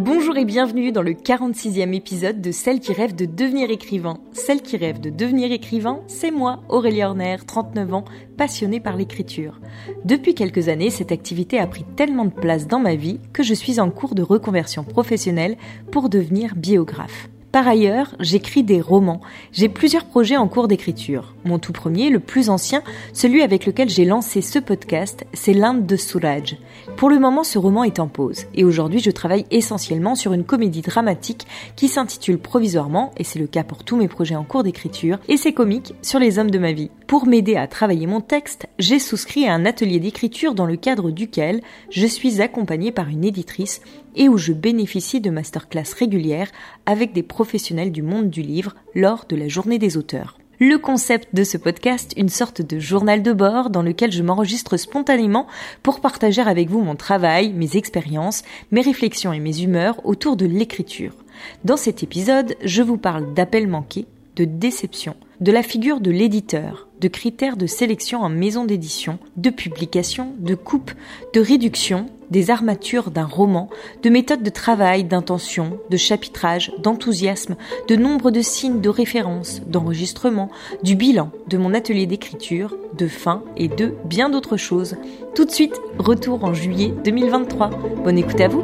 Bonjour et bienvenue dans le 46e épisode de Celle qui rêve de devenir écrivain. Celle qui rêve de devenir écrivain, c'est moi, Aurélie Horner, 39 ans, passionnée par l'écriture. Depuis quelques années, cette activité a pris tellement de place dans ma vie que je suis en cours de reconversion professionnelle pour devenir biographe. Par ailleurs, j'écris des romans. J'ai plusieurs projets en cours d'écriture. Mon tout premier, le plus ancien, celui avec lequel j'ai lancé ce podcast, c'est l'Inde de Suraj. Pour le moment, ce roman est en pause. Et aujourd'hui, je travaille essentiellement sur une comédie dramatique qui s'intitule provisoirement, et c'est le cas pour tous mes projets en cours d'écriture, et c'est comique sur les hommes de ma vie. Pour m'aider à travailler mon texte, j'ai souscrit à un atelier d'écriture dans le cadre duquel je suis accompagnée par une éditrice et où je bénéficie de masterclass régulières avec des professionnels du monde du livre lors de la journée des auteurs. Le concept de ce podcast, une sorte de journal de bord dans lequel je m'enregistre spontanément pour partager avec vous mon travail, mes expériences, mes réflexions et mes humeurs autour de l'écriture. Dans cet épisode, je vous parle d'appels manqués, de déception, de la figure de l'éditeur, de critères de sélection en maison d'édition, de publication, de coupe, de réduction, des armatures d'un roman, de méthodes de travail, d'intention, de chapitrage, d'enthousiasme, de nombre de signes de référence, d'enregistrement, du bilan de mon atelier d'écriture, de fin et de bien d'autres choses. Tout de suite, retour en juillet 2023. Bonne écoute à vous.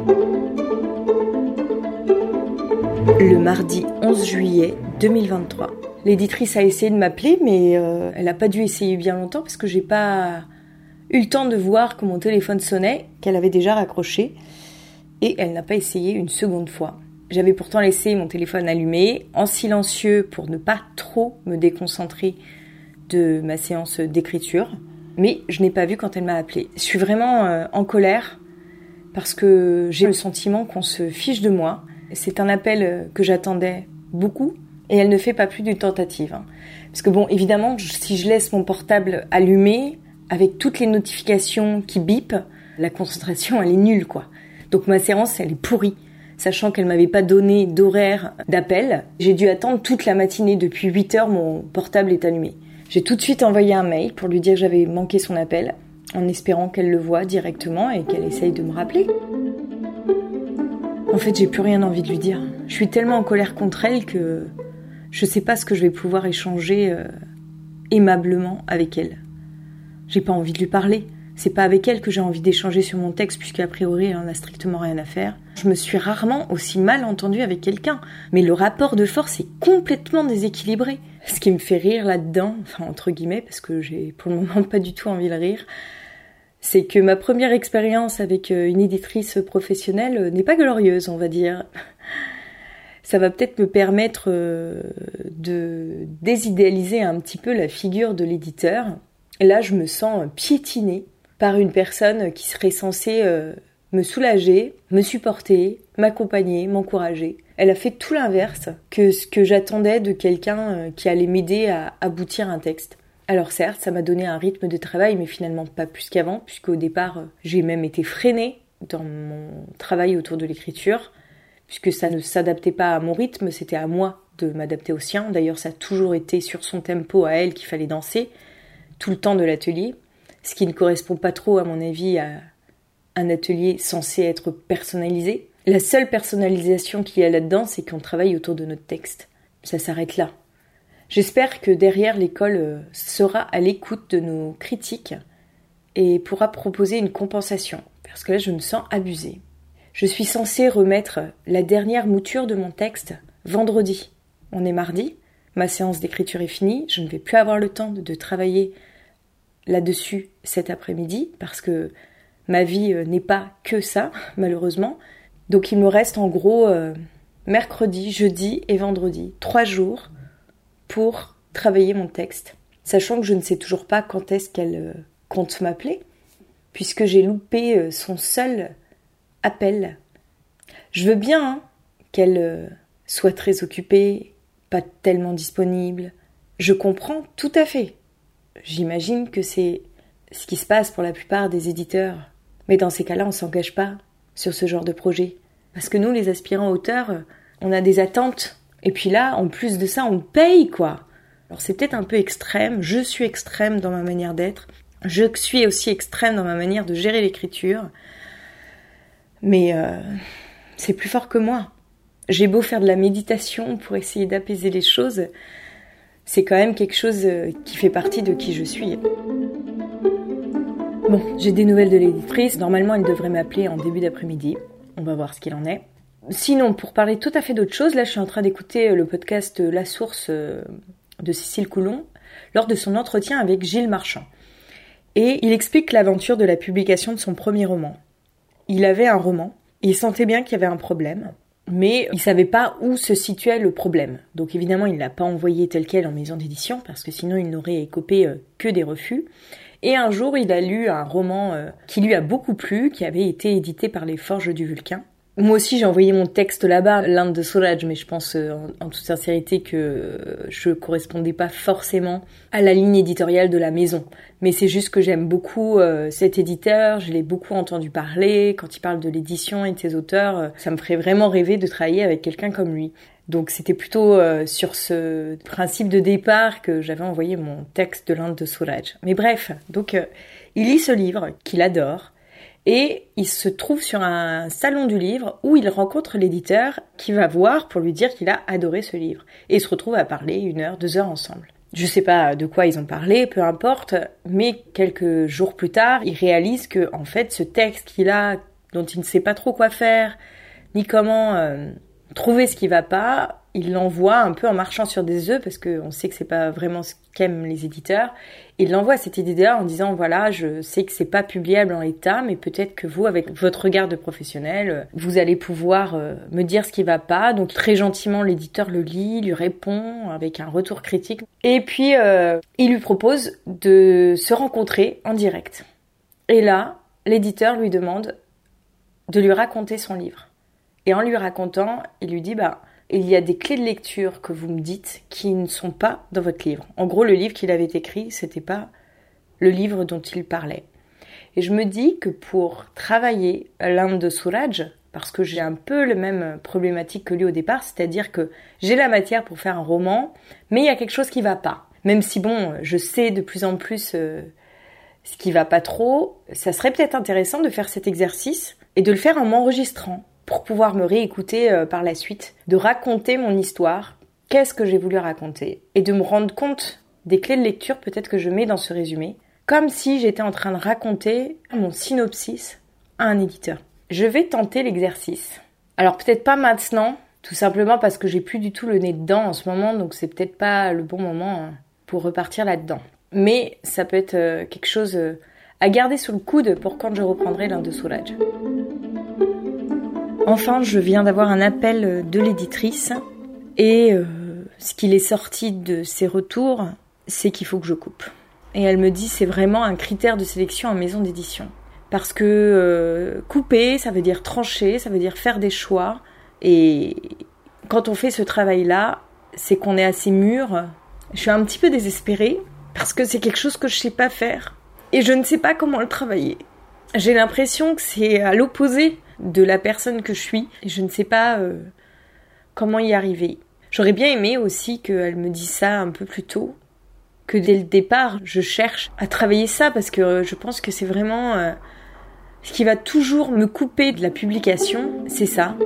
Le mardi 11 juillet 2023. L'éditrice a essayé de m'appeler, mais elle n'a pas dû essayer bien longtemps parce que j'ai pas eu le temps de voir que mon téléphone sonnait, qu'elle avait déjà raccroché, et elle n'a pas essayé une seconde fois. J'avais pourtant laissé mon téléphone allumé, en silencieux pour ne pas trop me déconcentrer de ma séance d'écriture, mais je n'ai pas vu quand elle m'a appelé. Je suis vraiment en colère parce que j'ai le sentiment qu'on se fiche de moi. C'est un appel que j'attendais beaucoup. Et elle ne fait pas plus d'une tentative. Parce que bon, évidemment, si je laisse mon portable allumé, avec toutes les notifications qui bipent, la concentration, elle est nulle, quoi. Donc ma séance, elle est pourrie. Sachant qu'elle m'avait pas donné d'horaire d'appel, j'ai dû attendre toute la matinée. Depuis 8 heures, mon portable est allumé. J'ai tout de suite envoyé un mail pour lui dire que j'avais manqué son appel, en espérant qu'elle le voie directement et qu'elle essaye de me rappeler. En fait, j'ai plus rien envie de lui dire. Je suis tellement en colère contre elle que je sais pas ce que je vais pouvoir échanger aimablement avec elle. J'ai pas envie de lui parler. C'est pas avec elle que j'ai envie d'échanger sur mon texte, puisqu'a priori, elle en a strictement rien à faire. Je me suis rarement aussi mal entendue avec quelqu'un. Mais le rapport de force est complètement déséquilibré. Ce qui me fait rire là-dedans, enfin entre guillemets, parce que j'ai pour le moment pas du tout envie de rire, c'est que ma première expérience avec une éditrice professionnelle n'est pas glorieuse, on va dire. Ça va peut-être me permettre de désidéaliser un petit peu la figure de l'éditeur. Et là, je me sens piétinée par une personne qui serait censée me soulager, me supporter, m'accompagner, m'encourager. Elle a fait tout l'inverse que ce que j'attendais de quelqu'un qui allait m'aider à aboutir un texte. Alors certes, ça m'a donné un rythme de travail, mais finalement pas plus qu'avant, puisqu'au départ, j'ai même été freinée dans mon travail autour de l'écriture, puisque ça ne s'adaptait pas à mon rythme, c'était à moi de m'adapter au sien. D'ailleurs, ça a toujours été sur son tempo à elle qu'il fallait danser, tout le temps de l'atelier, ce qui ne correspond pas trop, à mon avis, à un atelier censé être personnalisé. La seule personnalisation qu'il y a là-dedans, c'est qu'on travaille autour de notre texte. Ça s'arrête là. J'espère que derrière, l'école sera à l'écoute de nos critiques et pourra proposer une compensation, parce que là, je me sens abusée. Je suis censée remettre la dernière mouture de mon texte vendredi. On est mardi, ma séance d'écriture est finie, je ne vais plus avoir le temps de travailler là-dessus cet après-midi, parce que ma vie n'est pas que ça, malheureusement. Donc il me reste en gros mercredi, jeudi et vendredi, 3 jours pour travailler mon texte, sachant que je ne sais toujours pas quand est-ce qu'elle compte m'appeler, puisque j'ai loupé son seul appel. Je veux bien qu'elle soit très occupée, pas tellement disponible. Je comprends tout à fait. J'imagine que c'est ce qui se passe pour la plupart des éditeurs. Mais dans ces cas-là, on ne s'engage pas sur ce genre de projet. Parce que nous, les aspirants auteurs, on a des attentes. Et puis là, en plus de ça, on paye, quoi. Alors c'est peut-être un peu extrême. Je suis extrême dans ma manière d'être. Je suis aussi extrême dans ma manière de gérer l'écriture. Mais c'est plus fort que moi. J'ai beau faire de la méditation pour essayer d'apaiser les choses, c'est quand même quelque chose qui fait partie de qui je suis. Bon, j'ai des nouvelles de l'éditrice. Normalement, elle devrait m'appeler en début d'après-midi. On va voir ce qu'il en est. Sinon, pour parler tout à fait d'autre chose, là, je suis en train d'écouter le podcast La Source de Cécile Coulon lors de son entretien avec Gilles Marchand. Et il explique l'aventure de la publication de son premier roman. Il avait un roman, il sentait bien qu'il y avait un problème, mais il savait pas où se situait le problème. Donc évidemment, il l'a pas envoyé tel quel en maison d'édition, parce que sinon il n'aurait écopé que des refus. Et un jour, il a lu un roman qui lui a beaucoup plu, qui avait été édité par les Forges du Vulcain. Moi aussi, j'ai envoyé mon texte là-bas, l'Inde de Suraj, mais je pense en toute sincérité que je correspondais pas forcément à la ligne éditoriale de la maison. Mais c'est juste que j'aime beaucoup cet éditeur, je l'ai beaucoup entendu parler. Quand il parle de l'édition et de ses auteurs, ça me ferait vraiment rêver de travailler avec quelqu'un comme lui. Donc c'était plutôt sur ce principe de départ que j'avais envoyé mon texte de l'Inde de Suraj. Mais bref, donc il lit ce livre qu'il adore. Et il se trouve sur un salon du livre où il rencontre l'éditeur qui va voir pour lui dire qu'il a adoré ce livre. Et ils se retrouvent à parler 1 heure, 2 heures ensemble. Je sais pas de quoi ils ont parlé, peu importe, mais quelques jours plus tard, il réalise que, en fait, ce texte qu'il a, dont il ne sait pas trop quoi faire, ni comment trouver ce qui va pas, il l'envoie un peu en marchant sur des œufs, parce qu'on sait que c'est pas vraiment ce qu'aiment les éditeurs. Il l'envoie à cet éditeur en disant, voilà, je sais que c'est pas publiable en l'état, mais peut-être que vous, avec votre regard de professionnel, vous allez pouvoir me dire ce qui va pas. Donc très gentiment, l'éditeur le lit, lui répond avec un retour critique. Et puis, il lui propose de se rencontrer en direct. Et là, l'éditeur lui demande de lui raconter son livre. Et en lui racontant, il lui dit, il y a des clés de lecture que vous me dites qui ne sont pas dans votre livre. En gros, le livre qu'il avait écrit, c'était pas le livre dont il parlait. Et je me dis que pour travailler l'Inde de Suraj, parce que j'ai un peu la même problématique que lui au départ, c'est-à-dire que j'ai la matière pour faire un roman, mais il y a quelque chose qui va pas. Même si je sais de plus en plus ce qui va pas trop, ça serait peut-être intéressant de faire cet exercice et de le faire en m'enregistrant, pour pouvoir me réécouter par la suite, de raconter mon histoire, qu'est-ce que j'ai voulu raconter, et de me rendre compte des clés de lecture peut-être que je mets dans ce résumé, comme si j'étais en train de raconter mon synopsis à un éditeur. Je vais tenter l'exercice. Alors peut-être pas maintenant, tout simplement parce que j'ai plus du tout le nez dedans en ce moment, donc c'est peut-être pas le bon moment pour repartir là-dedans. Mais ça peut être quelque chose à garder sous le coude pour quand je reprendrai l'Inde de Suraj. Enfin, je viens d'avoir un appel de l'éditrice et ce qu'il est sorti de ses retours, c'est qu'il faut que je coupe. Et elle me dit c'est vraiment un critère de sélection en maison d'édition. Parce que couper, ça veut dire trancher, ça veut dire faire des choix. Et quand on fait ce travail-là, c'est qu'on est assez mûr. Je suis un petit peu désespérée parce que c'est quelque chose que je sais pas faire. Et je ne sais pas comment le travailler. J'ai l'impression que c'est à l'opposé de la personne que je suis. Et je ne sais pas comment y arriver. J'aurais bien aimé aussi qu'elle me dise ça un peu plus tôt. Que dès le départ, je cherche à travailler ça parce que je pense que c'est vraiment ce qui va toujours me couper de la publication, c'est ça.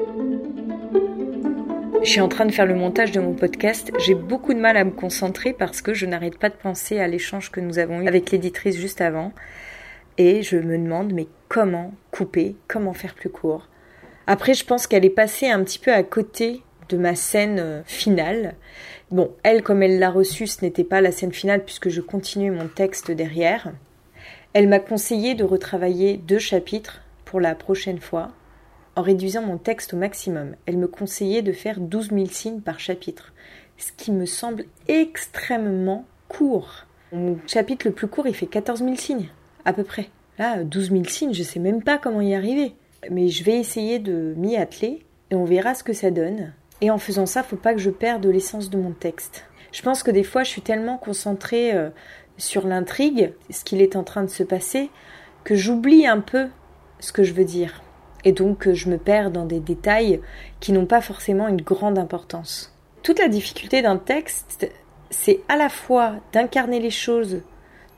Je suis en train de faire le montage de mon podcast. J'ai beaucoup de mal à me concentrer parce que je n'arrête pas de penser à l'échange que nous avons eu avec l'éditrice juste avant. Et je me demande, mais comment couper, comment faire plus court. Après, je pense qu'elle est passée un petit peu à côté de ma scène finale. Bon, elle, comme elle l'a reçue, ce n'était pas la scène finale puisque je continuais mon texte derrière. Elle m'a conseillé de retravailler 2 chapitres pour la prochaine fois, en réduisant mon texte au maximum. Elle me conseillait de faire 12 000 signes par chapitre, ce qui me semble extrêmement court. Mon chapitre le plus court, il fait 14 000 signes, à peu près. Là, 12 000 signes, je sais même pas comment y arriver. Mais je vais essayer de m'y atteler et on verra ce que ça donne. Et en faisant ça, faut pas que je perde l'essence de mon texte. Je pense que des fois, je suis tellement concentrée sur l'intrigue, ce qu'il est en train de se passer, que j'oublie un peu ce que je veux dire. Et donc, je me perds dans des détails qui n'ont pas forcément une grande importance. Toute la difficulté d'un texte, c'est à la fois d'incarner les choses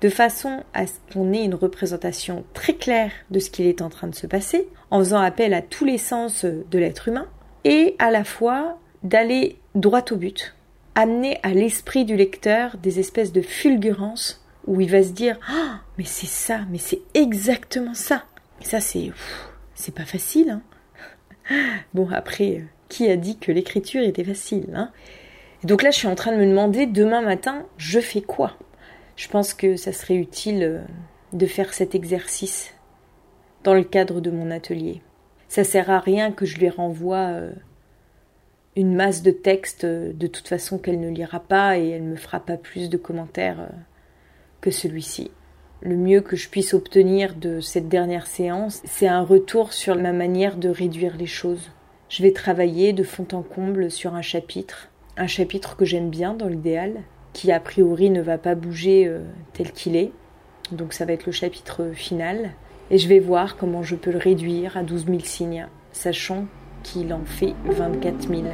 de façon à ce qu'on ait une représentation très claire de ce qu'il est en train de se passer, en faisant appel à tous les sens de l'être humain, et à la fois d'aller droit au but, amener à l'esprit du lecteur des espèces de fulgurances où il va se dire « Ah, mais c'est ça, mais c'est exactement ça !» Et ça, c'est pas facile, hein. Bon, après, qui a dit que l'écriture était facile, hein? Et donc là, je suis en train de me demander, demain matin, je fais quoi? Je pense que ça serait utile de faire cet exercice dans le cadre de mon atelier. Ça sert à rien que je lui renvoie une masse de textes, de toute façon qu'elle ne lira pas et elle ne me fera pas plus de commentaires que celui-ci. Le mieux que je puisse obtenir de cette dernière séance, c'est un retour sur ma manière de réduire les choses. Je vais travailler de fond en comble sur un chapitre que j'aime bien dans l'idéal, qui a priori ne va pas bouger tel qu'il est. Donc ça va être le chapitre final. Et je vais voir comment je peux le réduire à 12 000 signes, sachant qu'il en fait 24 000.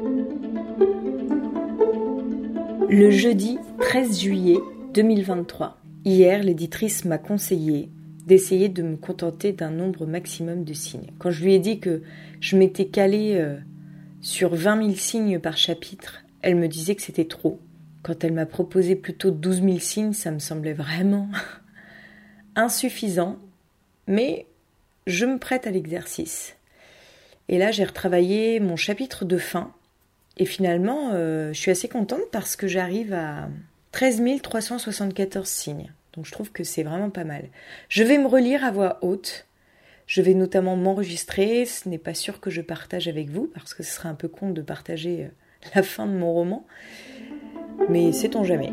Le jeudi 13 juillet 2023. Hier, l'éditrice m'a conseillé d'essayer de me contenter d'un nombre maximum de signes. Quand je lui ai dit que je m'étais calée sur 20 000 signes par chapitre, elle me disait que c'était trop. Quand elle m'a proposé plutôt 12 000 signes, ça me semblait vraiment insuffisant, mais je me prête à l'exercice. Et là, j'ai retravaillé mon chapitre de fin, et finalement, je suis assez contente parce que j'arrive à 13 374 signes. Donc je trouve que c'est vraiment pas mal. Je vais me relire à voix haute. Je vais notamment m'enregistrer. Ce n'est pas sûr que je partage avec vous, parce que ce serait un peu con de partager la fin de mon roman. Mais sait-on jamais.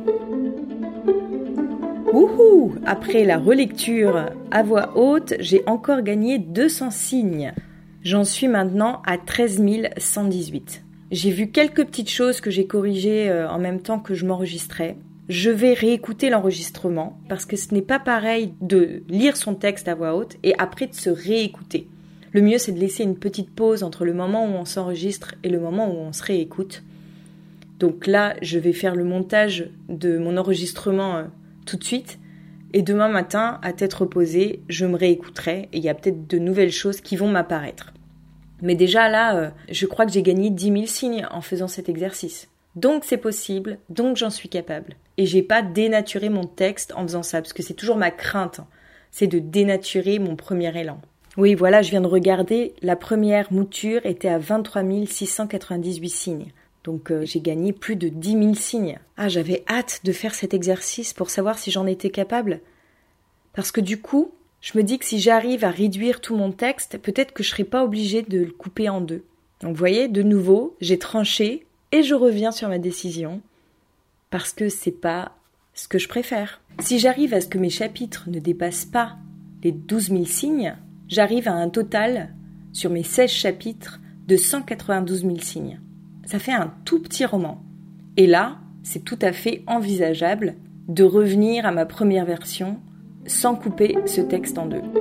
Wouhou! Après la relecture à voix haute, j'ai encore gagné 200 signes. J'en suis maintenant à 13 118. J'ai vu quelques petites choses que j'ai corrigées en même temps que je m'enregistrais. Je vais réécouter l'enregistrement parce que ce n'est pas pareil de lire son texte à voix haute et après de se réécouter. Le mieux, c'est de laisser une petite pause entre le moment où on s'enregistre et le moment où on se réécoute. Donc là, je vais faire le montage de mon enregistrement tout de suite. Et demain matin, à tête reposée, je me réécouterai et il y a peut-être de nouvelles choses qui vont m'apparaître. Mais déjà là, je crois que j'ai gagné 10 000 signes en faisant cet exercice. Donc c'est possible, donc j'en suis capable. Et j'ai pas dénaturé mon texte en faisant ça, parce que c'est toujours ma crainte, c'est de dénaturer mon premier élan. Oui, voilà, je viens de regarder, la première mouture était à 23 698 signes. Donc j'ai gagné plus de 10 000 signes. Ah, j'avais hâte de faire cet exercice pour savoir si j'en étais capable. Parce que du coup, je me dis que si j'arrive à réduire tout mon texte, peut-être que je serai pas obligée de le couper en deux. Donc vous voyez, de nouveau, j'ai tranché et je reviens sur ma décision parce que c'est pas ce que je préfère. Si j'arrive à ce que mes chapitres ne dépassent pas les 12 000 signes, j'arrive à un total sur mes 16 chapitres de 192 000 signes. Ça fait un tout petit roman. Et là, c'est tout à fait envisageable de revenir à ma première version sans couper ce texte en deux.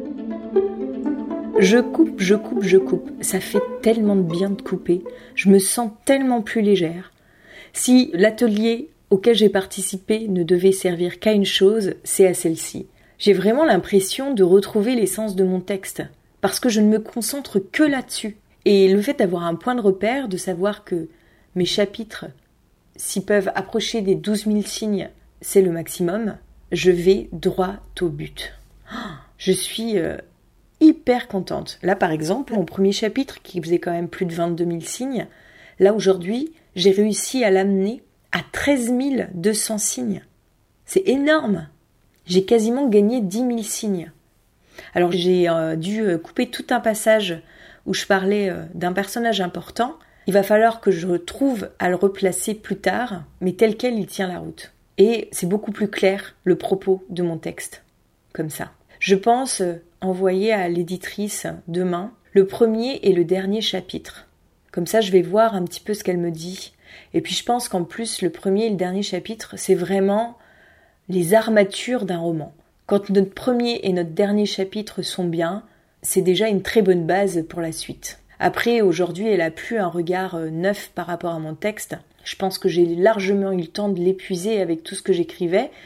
Je coupe. Ça fait tellement de bien de couper. Je me sens tellement plus légère. Si l'atelier auquel j'ai participé ne devait servir qu'à une chose, c'est à celle-ci. J'ai vraiment l'impression de retrouver l'essence de mon texte, parce que je ne me concentre que là-dessus. Et le fait d'avoir un point de repère, de savoir que mes chapitres, s'ils peuvent approcher des 12 000 signes, c'est le maximum, je vais droit au but. Je suis hyper contente. Là, par exemple, mon premier chapitre, qui faisait quand même plus de 22 000 signes, là, aujourd'hui, j'ai réussi à l'amener à 13 200 signes. C'est énorme. J'ai quasiment gagné 10 000 signes. Alors, j'ai dû couper tout un passage où je parlais d'un personnage important. Il va falloir que je trouve à le replacer plus tard, mais tel quel, il tient la route. Et c'est beaucoup plus clair, le propos de mon texte, comme ça. Je pense envoyer à l'éditrice demain le premier et le dernier chapitre. Comme ça, je vais voir un petit peu ce qu'elle me dit. Et puis je pense qu'en plus, le premier et le dernier chapitre, c'est vraiment les armatures d'un roman. Quand notre premier et notre dernier chapitre sont bien, c'est déjà une très bonne base pour la suite. Après, aujourd'hui, elle a plus un regard neuf par rapport à mon texte. Je pense que j'ai largement eu le temps de l'épuiser avec tout ce que j'écrivais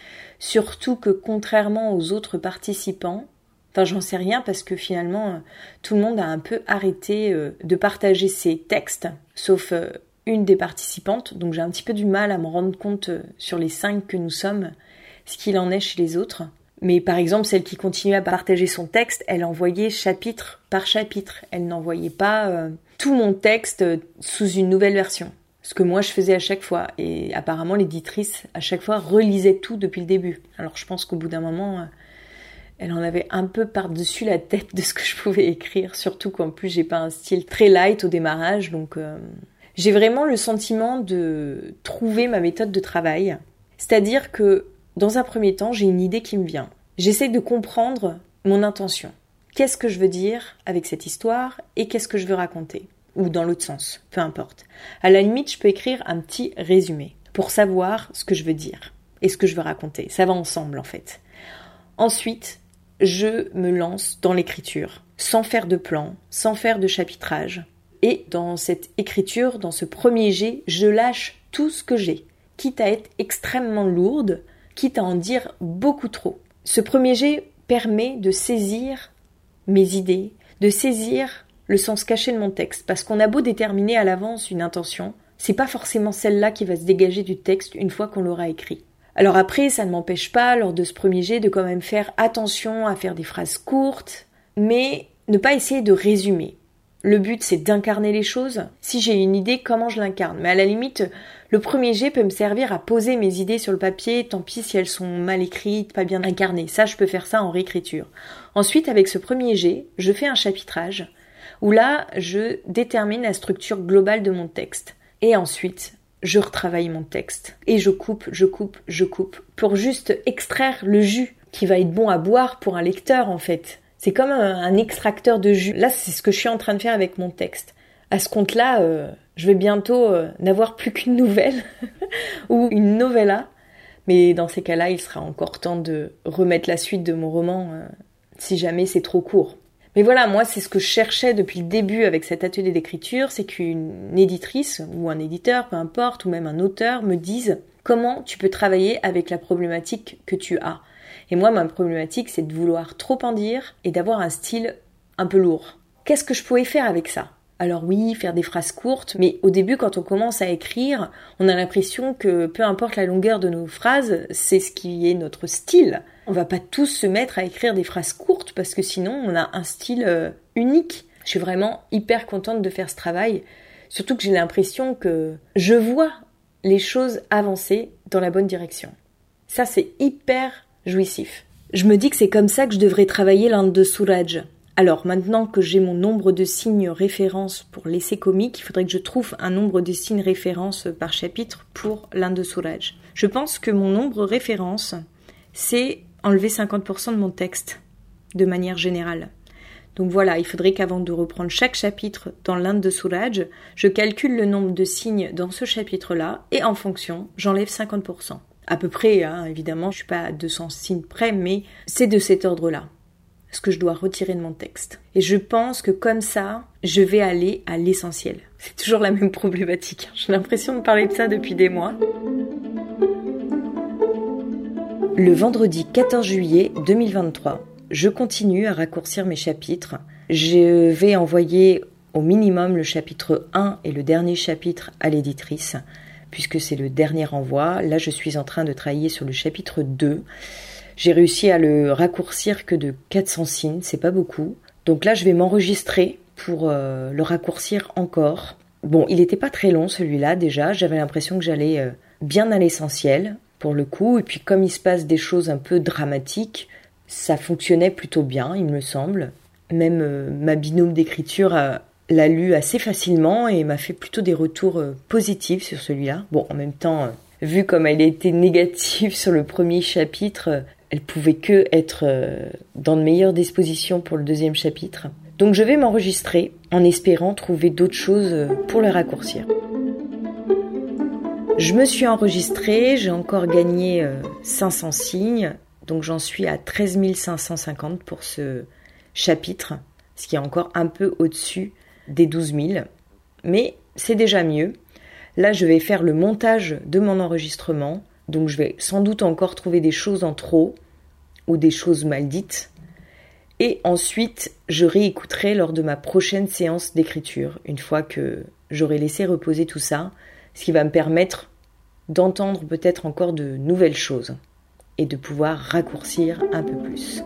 Surtout que contrairement aux autres participants, enfin j'en sais rien parce que finalement tout le monde a un peu arrêté de partager ses textes, sauf une des participantes, donc j'ai un petit peu du mal à me rendre compte sur les 5 que nous sommes, ce qu'il en est chez les autres. Mais par exemple, celle qui continuait à partager son texte, elle envoyait chapitre par chapitre. Elle n'envoyait pas tout mon texte sous une nouvelle version. Ce que moi je faisais à chaque fois. Et apparemment l'éditrice à chaque fois relisait tout depuis le début. Alors je pense qu'au bout d'un moment, elle en avait un peu par-dessus la tête de ce que je pouvais écrire. Surtout qu'en plus j'ai pas un style très light au démarrage. Donc j'ai vraiment le sentiment de trouver ma méthode de travail. C'est-à-dire que dans un premier temps, j'ai une idée qui me vient. J'essaie de comprendre mon intention. Qu'est-ce que je veux dire avec cette histoire et qu'est-ce que je veux raconter ? Ou dans l'autre sens, peu importe. À la limite, je peux écrire un petit résumé pour savoir ce que je veux dire et ce que je veux raconter. Ça va ensemble en fait. Ensuite, je me lance dans l'écriture, sans faire de plan, sans faire de chapitrage. Et dans cette écriture, dans ce premier jet, je lâche tout ce que j'ai, quitte à être extrêmement lourde, quitte à en dire beaucoup trop. Ce premier jet permet de saisir mes idées, de saisir le sens caché de mon texte, parce qu'on a beau déterminer à l'avance une intention, c'est pas forcément celle-là qui va se dégager du texte une fois qu'on l'aura écrit. Alors après, ça ne m'empêche pas, lors de ce premier jet, de quand même faire attention à faire des phrases courtes, mais ne pas essayer de résumer. Le but, c'est d'incarner les choses. Si j'ai une idée, comment je l'incarne ? Mais à la limite, le premier jet peut me servir à poser mes idées sur le papier, tant pis si elles sont mal écrites, pas bien incarnées. Ça, je peux faire ça en réécriture. Ensuite, avec ce premier jet, je fais un chapitrage, où là, je détermine la structure globale de mon texte. Et ensuite, je retravaille mon texte. Et je coupe, pour juste extraire le jus qui va être bon à boire pour un lecteur, en fait. C'est comme un extracteur de jus. Là, c'est ce que je suis en train de faire avec mon texte. À ce compte-là, je vais bientôt n'avoir plus qu'une nouvelle ou une novella. Mais dans ces cas-là, il sera encore temps de remettre la suite de mon roman si jamais c'est trop court. Mais voilà, moi, c'est ce que je cherchais depuis le début avec cet atelier d'écriture, c'est qu'une éditrice ou un éditeur, peu importe, ou même un auteur me dise comment tu peux travailler avec la problématique que tu as. Et moi, ma problématique, c'est de vouloir trop en dire et d'avoir un style un peu lourd. Qu'est-ce que je pouvais faire avec ça ? Alors oui, faire des phrases courtes, mais au début, quand on commence à écrire, on a l'impression que peu importe la longueur de nos phrases, c'est ce qui est notre style. On va pas tous se mettre à écrire des phrases courtes parce que sinon, on a un style unique. Je suis vraiment hyper contente de faire ce travail, surtout que j'ai l'impression que je vois les choses avancer dans la bonne direction. Ça, c'est hyper jouissif. Je me dis que c'est comme ça que je devrais travailler l'Inde de Suraj. Alors maintenant que j'ai mon nombre de signes référence pour l'essai comique, il faudrait que je trouve un nombre de signes référence par chapitre pour l'Inde de Suraj. Je pense que mon nombre référence, c'est enlever 50% de mon texte, de manière générale. Donc voilà, il faudrait qu'avant de reprendre chaque chapitre dans l'Inde de Suraj, je calcule le nombre de signes dans ce chapitre-là et en fonction, j'enlève 50%. À peu près, hein, évidemment, je suis pas à 200 signes près, mais c'est de cet ordre-là, ce que je dois retirer de mon texte. Et je pense que comme ça, je vais aller à l'essentiel. C'est toujours la même problématique. J'ai l'impression de parler de ça depuis des mois. Le vendredi 14 juillet 2023, je continue à raccourcir mes chapitres. Je vais envoyer au minimum le chapitre 1 et le dernier chapitre à l'éditrice, puisque c'est le dernier envoi. Là, je suis en train de travailler sur le chapitre 2. J'ai réussi à le raccourcir que de 400 signes, c'est pas beaucoup. Donc là, je vais m'enregistrer pour le raccourcir encore. Bon, il n'était pas très long celui-là déjà, j'avais l'impression que j'allais bien à l'essentiel pour le coup. Et puis comme il se passe des choses un peu dramatiques, ça fonctionnait plutôt bien, il me semble. Même ma binôme d'écriture l'a lu assez facilement et m'a fait plutôt des retours positifs sur celui-là. Bon, en même temps, vu comme elle était négative sur le premier chapitre, elle pouvait que être dans de meilleures dispositions pour le deuxième chapitre. Donc je vais m'enregistrer en espérant trouver d'autres choses pour le raccourcir. Je me suis enregistrée, j'ai encore gagné 500 signes, donc j'en suis à 13 550 pour ce chapitre, ce qui est encore un peu au-dessus des 12 000, mais c'est déjà mieux. Là, je vais faire le montage de mon enregistrement, Donc je vais sans doute encore trouver des choses en trop ou des choses mal dites. Et ensuite, je réécouterai lors de ma prochaine séance d'écriture, une fois que j'aurai laissé reposer tout ça, ce qui va me permettre d'entendre peut-être encore de nouvelles choses et de pouvoir raccourcir un peu plus.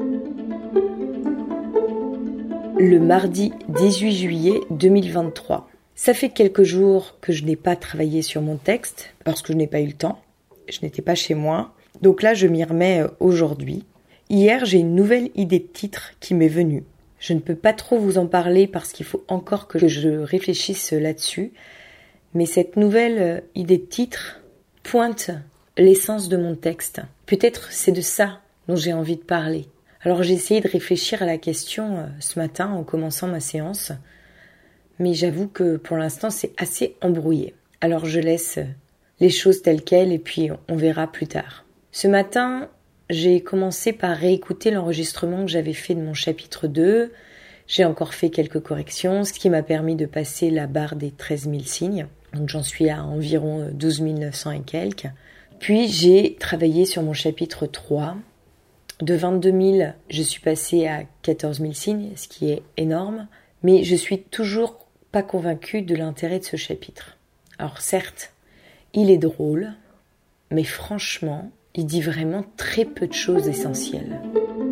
Le mardi 18 juillet 2023. Ça fait quelques jours que je n'ai pas travaillé sur mon texte parce que je n'ai pas eu le temps. Je n'étais pas chez moi. Donc là, je m'y remets aujourd'hui. Hier, j'ai une nouvelle idée de titre qui m'est venue. Je ne peux pas trop vous en parler parce qu'il faut encore que je réfléchisse là-dessus. Mais cette nouvelle idée de titre pointe l'essence de mon texte. Peut-être c'est de ça dont j'ai envie de parler. Alors j'ai essayé de réfléchir à la question ce matin en commençant ma séance. Mais j'avoue que pour l'instant c'est assez embrouillé. Alors je laisse les choses telles quelles et puis on verra plus tard. Ce matin, j'ai commencé par réécouter l'enregistrement que j'avais fait de mon chapitre 2. J'ai encore fait quelques corrections, ce qui m'a permis de passer la barre des 13 000 signes. Donc j'en suis à environ 12 900 et quelques. Puis j'ai travaillé sur mon chapitre 3. De 22 000, je suis passée à 14 000 signes, ce qui est énorme. Mais je suis toujours pas convaincue de l'intérêt de ce chapitre. Alors certes, il est drôle, mais franchement, il dit vraiment très peu de choses essentielles.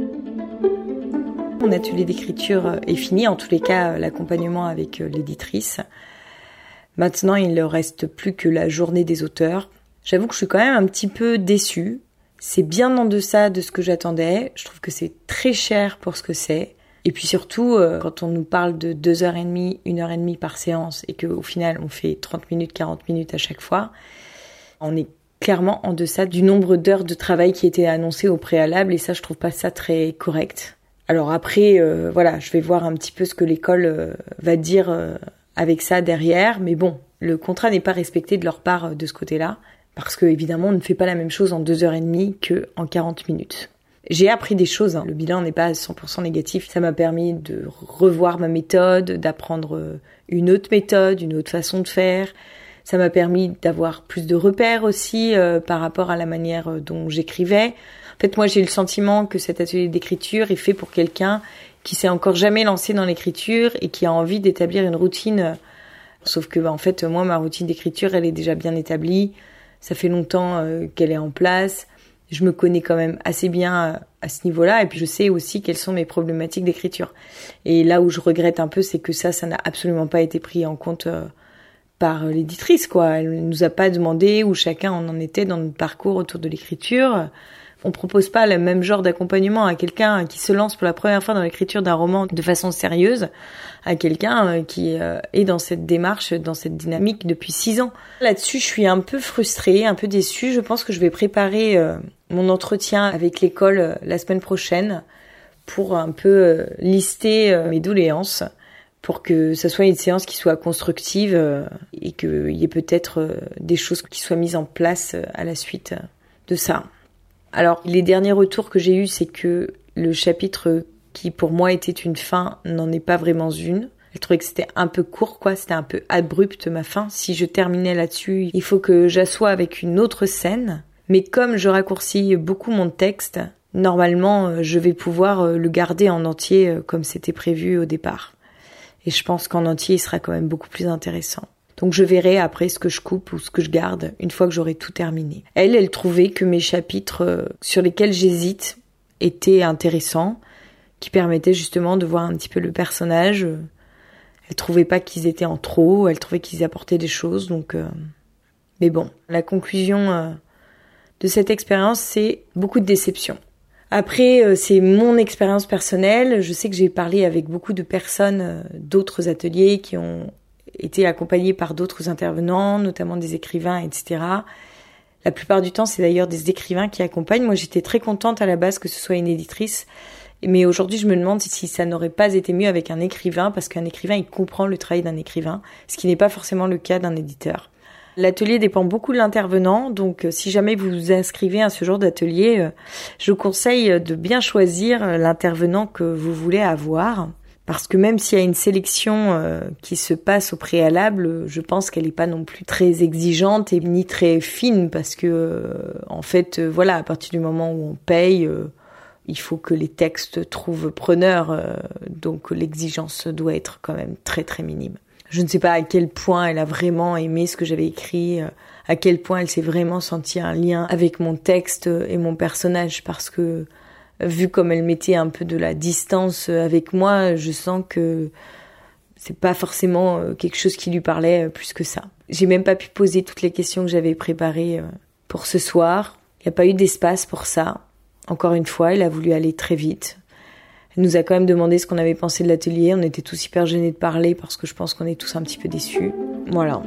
Mon atelier d'écriture est fini, en tous les cas l'accompagnement avec l'éditrice. Maintenant, il ne reste plus que la journée des auteurs. J'avoue que je suis quand même un petit peu déçue. C'est bien en deçà de ce que j'attendais. Je trouve que c'est très cher pour ce que c'est. Et puis surtout, quand on nous parle de 2h30, 1h30 par séance et qu'au final on fait 30 minutes, 40 minutes à chaque fois, on est clairement en deçà du nombre d'heures de travail qui était annoncé au préalable et ça, je trouve pas ça très correct. Alors après, voilà, je vais voir un petit peu ce que l'école va dire avec ça derrière, mais bon, le contrat n'est pas respecté de leur part de ce côté-là, parce que évidemment, on ne fait pas la même chose en 2h30 que en 40 minutes. J'ai appris des choses, hein. Le bilan n'est pas à 100% négatif. Ça m'a permis de revoir ma méthode, d'apprendre une autre méthode, une autre façon de faire. Ça m'a permis d'avoir plus de repères aussi par rapport à la manière dont j'écrivais. En fait, moi, j'ai eu le sentiment que cet atelier d'écriture est fait pour quelqu'un qui s'est encore jamais lancé dans l'écriture et qui a envie d'établir une routine. Sauf que, en fait, moi, ma routine d'écriture, elle est déjà bien établie. Ça fait longtemps qu'elle est en place. Je me connais quand même assez bien à ce niveau-là. Et puis, je sais aussi quelles sont mes problématiques d'écriture. Et là où je regrette un peu, c'est que ça n'a absolument pas été pris en compte par l'éditrice, quoi. Elle nous a pas demandé où chacun en était dans notre parcours autour de l'écriture. On propose pas le même genre d'accompagnement à quelqu'un qui se lance pour la première fois dans l'écriture d'un roman de façon sérieuse à quelqu'un qui est dans cette démarche, dans cette dynamique depuis 6 ans. Là-dessus, je suis un peu frustrée, un peu déçue. Je pense que je vais préparer mon entretien avec l'école la semaine prochaine pour un peu lister mes doléances, pour que ça soit une séance qui soit constructive et qu'il y ait peut-être des choses qui soient mises en place à la suite de ça. Alors, les derniers retours que j'ai eus, c'est que le chapitre qui, pour moi, était une fin, n'en est pas vraiment une. Je trouvais que c'était un peu court, quoi. C'était un peu abrupt, ma fin. Si je terminais là-dessus, il faut que j'assoie avec une autre scène. Mais comme je raccourcis beaucoup mon texte, normalement, je vais pouvoir le garder en entier comme c'était prévu au départ. Et je pense qu'en entier, il sera quand même beaucoup plus intéressant. Donc je verrai après ce que je coupe ou ce que je garde une fois que j'aurai tout terminé. Elle trouvait que mes chapitres sur lesquels j'hésite étaient intéressants, qui permettaient justement de voir un petit peu le personnage. Elle trouvait pas qu'ils étaient en trop, elle trouvait qu'ils apportaient des choses. Donc, mais bon, la conclusion de cette expérience, c'est beaucoup de déception. Après, c'est mon expérience personnelle. Je sais que j'ai parlé avec beaucoup de personnes d'autres ateliers qui ont été accompagnés par d'autres intervenants, notamment des écrivains, etc. La plupart du temps, c'est d'ailleurs des écrivains qui accompagnent. Moi, j'étais très contente à la base que ce soit une éditrice. Mais aujourd'hui, je me demande si ça n'aurait pas été mieux avec un écrivain, parce qu'un écrivain, il comprend le travail d'un écrivain, ce qui n'est pas forcément le cas d'un éditeur. L'atelier dépend beaucoup de l'intervenant, donc si jamais vous vous inscrivez à ce genre d'atelier, je vous conseille de bien choisir l'intervenant que vous voulez avoir, Parce que même s'il y a une sélection qui se passe au préalable, je pense qu'elle n'est pas non plus très exigeante et ni très fine parce que, en fait, voilà, à partir du moment où on paye, il faut que les textes trouvent preneur, donc l'exigence doit être quand même très très minime. Je ne sais pas à quel point elle a vraiment aimé ce que j'avais écrit, à quel point elle s'est vraiment sentie un lien avec mon texte et mon personnage, parce que vu comme elle mettait un peu de la distance avec moi, je sens que c'est pas forcément quelque chose qui lui parlait plus que ça. J'ai même pas pu poser toutes les questions que j'avais préparées pour ce soir. Il n'y a pas eu d'espace pour ça. Encore une fois, elle a voulu aller très vite. Elle nous a quand même demandé ce qu'on avait pensé de l'atelier. On était tous hyper gênés de parler parce que je pense qu'on est tous un petit peu déçus. Voilà.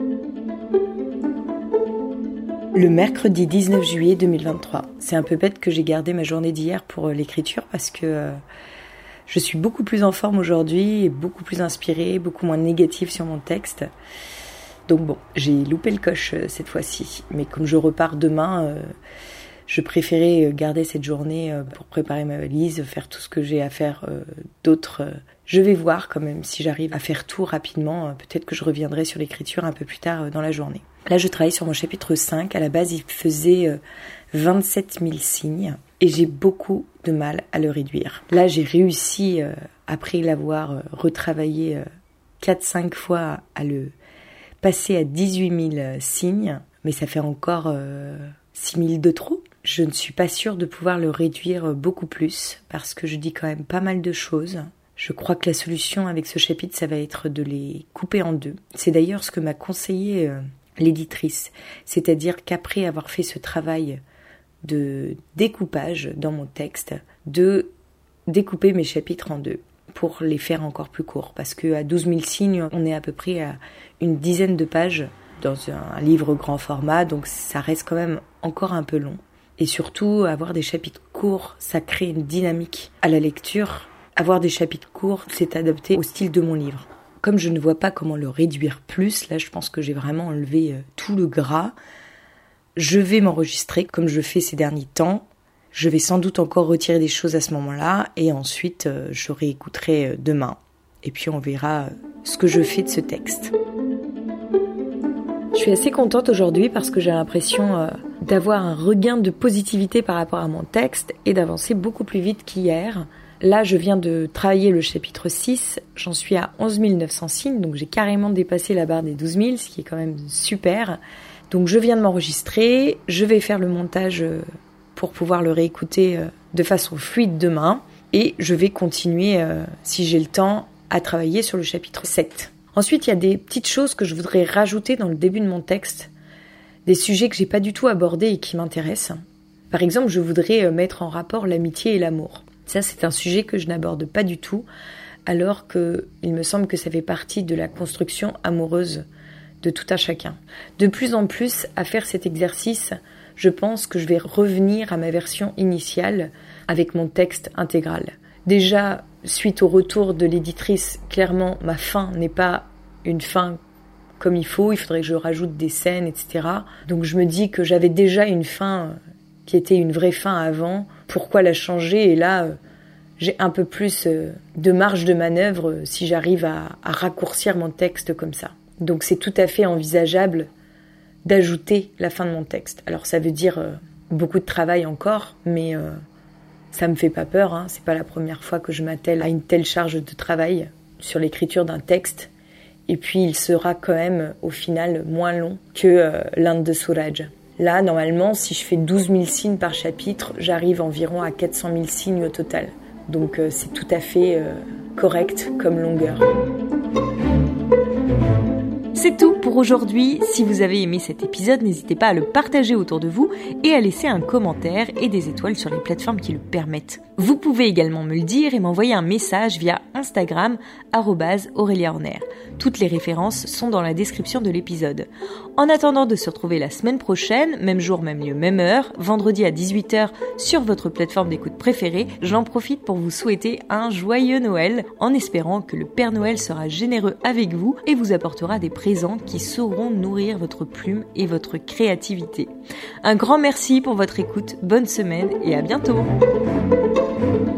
Le mercredi 19 juillet 2023. C'est un peu bête que j'ai gardé ma journée d'hier pour l'écriture parce que je suis beaucoup plus en forme aujourd'hui, et beaucoup plus inspirée, beaucoup moins négative sur mon texte. Donc bon, j'ai loupé le coche cette fois-ci. Mais comme je repars demain, je préférais garder cette journée pour préparer ma valise, faire tout ce que j'ai à faire d'autre. Je vais voir quand même si j'arrive à faire tout rapidement. Peut-être que je reviendrai sur l'écriture un peu plus tard dans la journée. Là, je travaille sur mon chapitre 5. À la base, il faisait 27 000 signes et j'ai beaucoup de mal à le réduire. Là, j'ai réussi, après l'avoir retravaillé 4-5 fois, à le passer à 18 000 signes, mais ça fait encore 6 000 de trop. Je ne suis pas sûre de pouvoir le réduire beaucoup plus parce que je dis quand même pas mal de choses. Je crois que la solution avec ce chapitre, ça va être de les couper en deux. C'est d'ailleurs ce que m'a conseillé l'éditrice. C'est-à-dire qu'après avoir fait ce travail de découpage dans mon texte, de découper mes chapitres en deux pour les faire encore plus courts. Parce qu'à 12 000 signes, on est à peu près à une dizaine de pages dans un livre grand format, donc ça reste quand même encore un peu long. Et surtout, avoir des chapitres courts, ça crée une dynamique à la lecture. Avoir des chapitres courts, c'est adapté au style de mon livre. Comme je ne vois pas comment le réduire plus, là je pense que j'ai vraiment enlevé tout le gras. Je vais m'enregistrer comme je fais ces derniers temps. Je vais sans doute encore retirer des choses à ce moment-là et ensuite je réécouterai demain. Et puis on verra ce que je fais de ce texte. Je suis assez contente aujourd'hui parce que j'ai l'impression d'avoir un regain de positivité par rapport à mon texte et d'avancer beaucoup plus vite qu'hier. Là, je viens de travailler le chapitre 6, j'en suis à 11 900 signes, donc j'ai carrément dépassé la barre des 12 000, ce qui est quand même super. Donc je viens de m'enregistrer, je vais faire le montage pour pouvoir le réécouter de façon fluide demain, et je vais continuer, si j'ai le temps, à travailler sur le chapitre 7. Ensuite, il y a des petites choses que je voudrais rajouter dans le début de mon texte, des sujets que j'ai pas du tout abordés et qui m'intéressent. Par exemple, je voudrais mettre en rapport l'amitié et l'amour. Ça, c'est un sujet que je n'aborde pas du tout, alors qu'il me semble que ça fait partie de la construction amoureuse de tout un chacun. De plus en plus, à faire cet exercice, je pense que je vais revenir à ma version initiale avec mon texte intégral. Déjà, suite au retour de l'éditrice, clairement, ma fin n'est pas une fin comme il faudrait que je rajoute des scènes, etc. Donc je me dis que j'avais déjà une fin qui était une vraie fin avant, pourquoi la changer? Et là, j'ai un peu plus de marge de manœuvre si j'arrive à raccourcir mon texte comme ça. Donc c'est tout à fait envisageable d'ajouter la fin de mon texte. Alors ça veut dire beaucoup de travail encore, mais ça me fait pas peur, hein. C'est pas la première fois que je m'attelle à une telle charge de travail sur l'écriture d'un texte. Et puis il sera quand même au final moins long que l'Inde de Suraj. Là, normalement, si je fais 12 000 signes par chapitre, j'arrive environ à 400 000 signes au total. Donc c'est tout à fait correct comme longueur. C'est tout pour aujourd'hui. Si vous avez aimé cet épisode, n'hésitez pas à le partager autour de vous et à laisser un commentaire et des étoiles sur les plateformes qui le permettent. Vous pouvez également me le dire et m'envoyer un message via Instagram @AureliaHorner. Toutes les références sont dans la description de l'épisode. En attendant de se retrouver la semaine prochaine, même jour, même lieu, même heure, vendredi à 18h sur votre plateforme d'écoute préférée, j'en profite pour vous souhaiter un joyeux Noël en espérant que le Père Noël sera généreux avec vous et vous apportera des présents qui sauront nourrir votre plume et votre créativité. Un grand merci pour votre écoute, bonne semaine et à bientôt!